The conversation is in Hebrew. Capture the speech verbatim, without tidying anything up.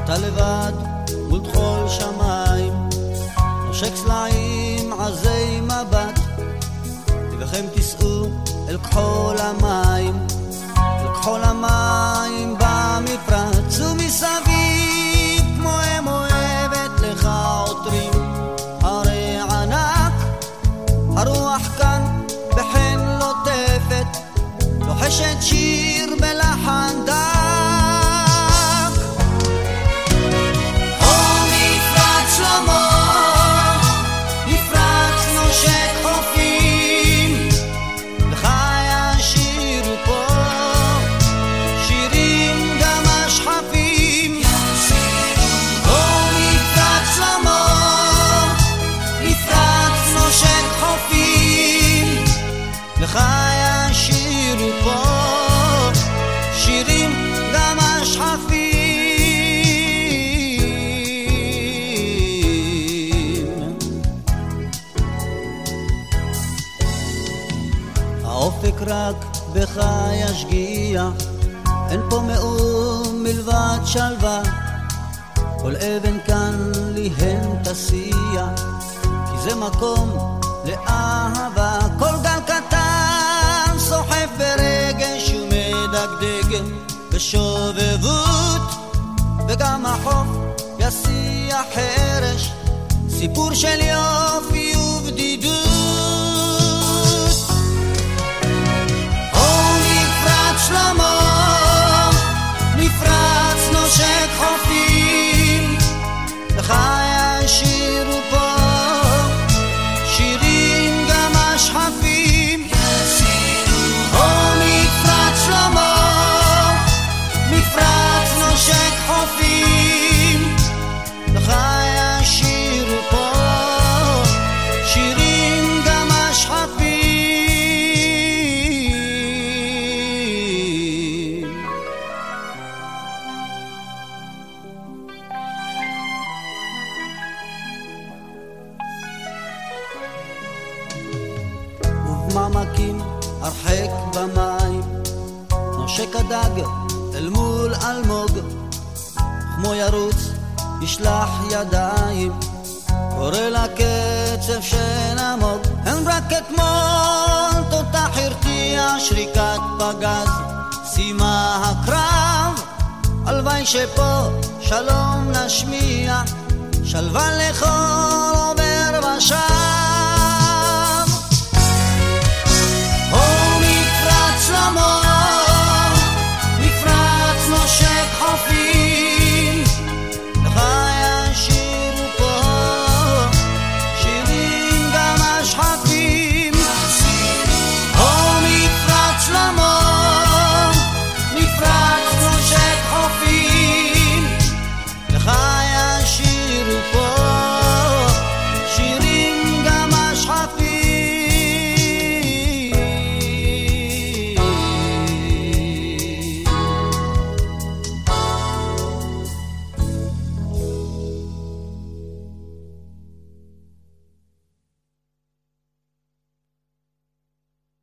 אתה לבד מול תחול שמיים, נושק סלעים עזי מבט, לבכם תיסעו אל כחול המים, אל כחול המים במפרץ, ומסביב כמו אם אוהבת לך עוטרים הרי ענק, הרוח כאן בחן לוטפת, לוחשת שיר בלחן דק. חיה שירו פה שירים גם השחפים. האופק רק בך ישגיח, אין פה מאום מלבד שלווה, כל אבן כאן ליהן תסיע, כי זה מקום לאהבה. כל גל קטן סוחף ברגש ומדגדג בשובבות, וגם החוף יסיע חרש, סיפור של יופי ובדידות. או נפרץ שלמה, נפרץ נושק חופים, לך ישירו פה שירים גם השחפים. או מפרץ שלמה, מפרץ נושק חופים, לך ישירו פה שירים גם השחפים. ובמעמקים הרחק במים נושק הדג אל מול אלמוג, כמו ירוץ ישלח ידיים, קורא לקצב שנמוג. אין רק אתמול תותח הרתיע שריקת פגז, שימה הקרב, הלוואי שפה שלום נשמיע, שלווה לכל